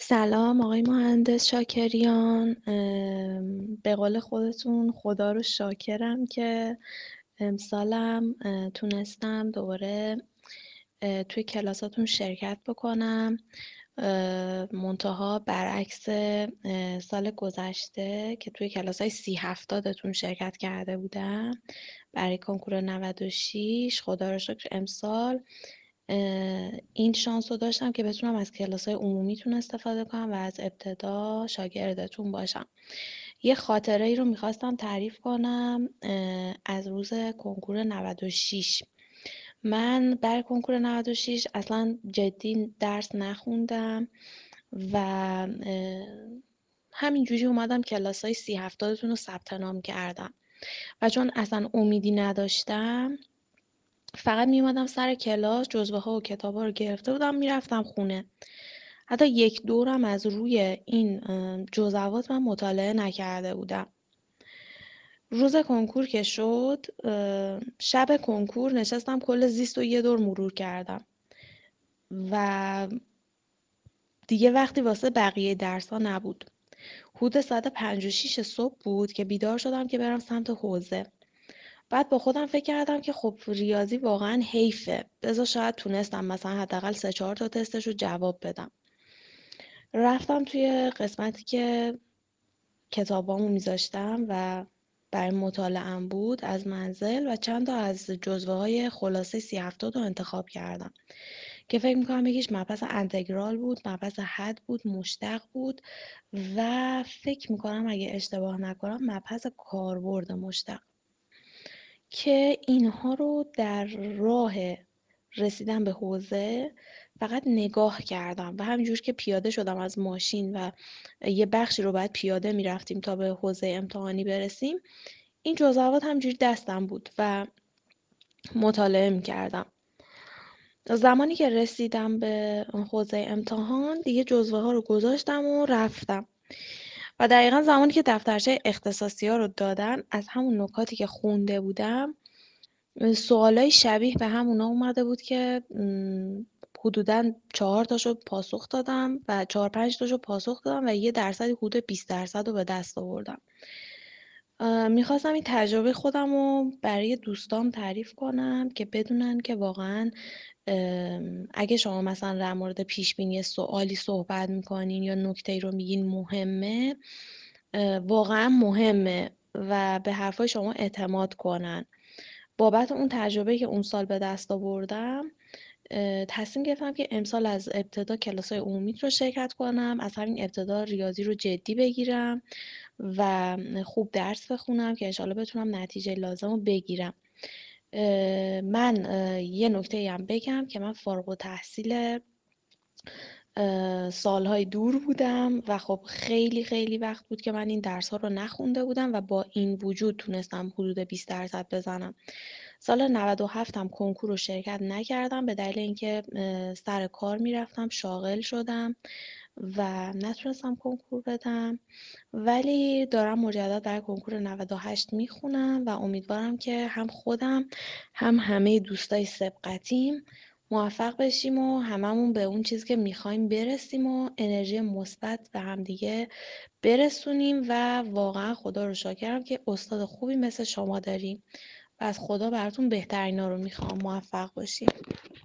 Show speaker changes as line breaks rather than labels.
سلام آقای مهندس شاکریان. به قول خودتون خدا رو شاکرم که امسالم تونستم دوباره توی کلاساتون شرکت بکنم. منتها برعکس سال گذشته که توی کلاسای 30-70تون شرکت کرده بودم برای کنکور 96. خدا رو شکر امسال این شانس رو داشتم که بتونم از کلاس‌های عمومیتون استفاده کنم و از ابتدا شاگردتون باشم. یه خاطره ای رو میخواستم تعریف کنم از روز کنکور 96. من برای کنکور 96 اصلا جدی درس نخوندم و همینجوری اومدم کلاس‌های 30-70تون رو ثبت نام کردم و چون اصلا امیدی نداشتم فقط میومدم سر کلاس، جزوه ها و کتاب ها رو گرفته بودم میرفتم خونه. حتی یک دورم از روی این جزوات من مطالعه نکرده بودم. روز کنکور که شد، شب کنکور نشستم کل زیست و یه دور مرور کردم و دیگه وقتی واسه بقیه درس ها نبود. حدود ساعت 5 و 6 صبح بود که بیدار شدم که برم سمت حوزه. بعد با خودم فکر کردم که خب ریاضی واقعا حیفه، بذار شاید تونستم مثلا حداقل 3-4 تا تستش رو جواب بدم. رفتم توی قسمتی که کتابامو میذاشتم و برای مطالعه‌ام بود از منزل و چند تا از جزوه های خلاصه 30-70 رو انتخاب کردم که فکر میکنم یکیش مبحث انتگرال بود، مبحث حد بود، مشتق بود و فکر میکنم اگه اشتباه نکنم مبحث کاربرد مشتق، که اینها رو در راه رسیدن به حوزه فقط نگاه کردم و همینجور که پیاده شدم از ماشین و یه بخشی رو باید پیاده میرفتیم تا به حوزه امتحانی برسیم، این جزوات همینجوری دستم بود و مطالعه میکردم. زمانی که رسیدم به حوزه امتحان دیگه جزوه ها رو گذاشتم و رفتم و دقیقا زمانی که دفترچه اختصاصی ها رو دادن از همون نکاتی که خونده بودم سوالای شبیه به همونا اومده بود که حدوداً 4 تاشو پاسخ دادم و 4-5 تاشو پاسخ دادم و یه درصدی حدود 20% رو به دست آوردم. میخواستم این تجربه خودم رو برای دوستام تعریف کنم که بدونن که واقعا اگه شما مثلا در مورد پیش بینی سوالی صحبت میکنین یا نکته‌ای رو میگین مهمه، واقعا مهمه و به حرفای شما اعتماد کنن. بابت اون تجربه که اون سال به دست آوردم تصمیم گرفتم که امسال از ابتدا کلاس‌های عمومی رو شرکت کنم، از همین ابتدا ریاضی رو جدی بگیرم و خوب درس بخونم که انشالله بتونم نتیجه لازم رو بگیرم. من یه نکته هم بگم که من فارغ التحصیل سالهای دور بودم و خب خیلی خیلی وقت بود که من این درس ها رو نخونده بودم و با این وجود تونستم حدود 20% بزنم. سال 97 هم کنکور رو شرکت نکردم به دلیل اینکه سر کار میرفتم، شاغل شدم و نتونستم کنکور بدم، ولی دارم مجدد برای کنکور 98 میخونم و امیدوارم که هم خودم هم همه دوستای سبقتیم موفق بشیم و هممون به اون چیزی که میخوایم برسیم و انرژی مثبت به هم دیگه برسونیم و واقعا خدا رو شاکرم که استاد خوبی مثل شما داریم و از خدا براتون بهترینا رو میخوام. موفق باشیم.